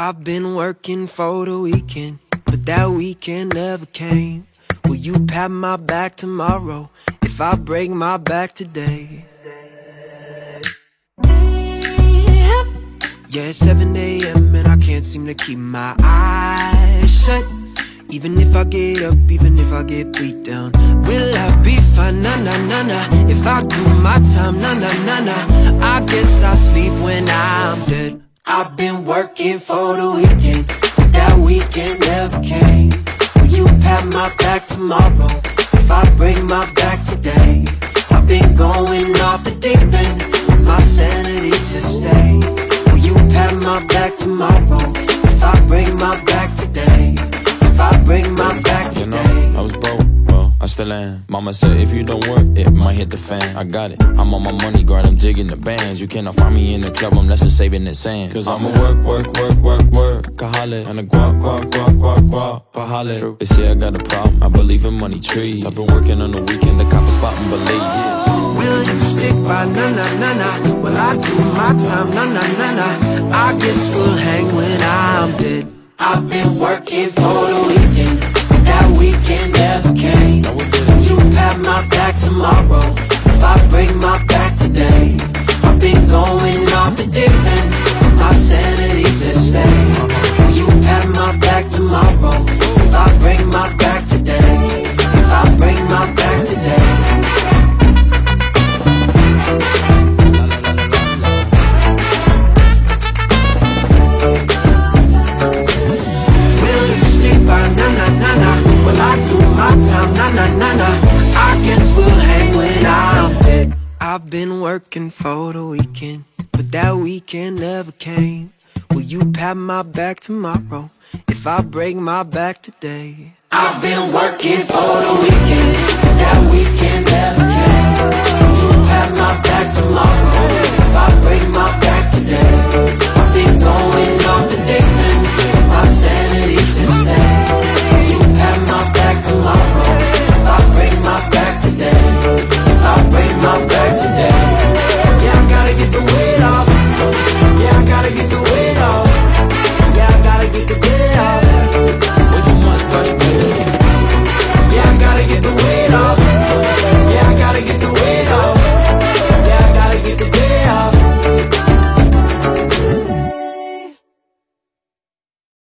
I've been working for the weekend, but that weekend never came. Will you pat my back tomorrow if I break my back today? Yeah, it's 7 a.m. and I can't seem to keep my eyes shut. Even if I get up, even if I get beat down, will I be fine? Nah, nah, nah, nah. If I do my time, nah, nah, nah, nah. I guess I'll sleep when I'm dead. I've been working for the weekend, but that weekend never came. Will you pat my back tomorrow if I break my back today? I've been going off the deep end, my sanity's to stay. Will you pat my back tomorrow if I break my back today? If I break my back today. You know, I was broke, well, I still am. Mama said if you don't work, it might hit the fan. I got it, I'm on my money guard, I'm digging the bands. You cannot find me in the club unless I'm saving the sand. Cause I'ma work, kahale. And a guap, pahale. They say I got a problem, I believe in money trees. I've been working on the weekend to cop a spot and believe, yeah. Will you stick by, na na na na? Will I do my time, na na na na? I guess we'll hang when I'm dead. I've been working for the weekend, but that weekend never came. Will you pat my back tomorrow if I break my back today? I've been going off the deep end, my sanity's at stake. Will you pat my back tomorrow if I break my back today? If I break my back today? Well, I do my time, na na na na. I guess we'll hang when I'm dead. I've been working for the weekend, but that weekend never came. Will you pat my back tomorrow if I break my back today? I've been working for the weekend, but that weekend never came. Will you pat my back tomorrow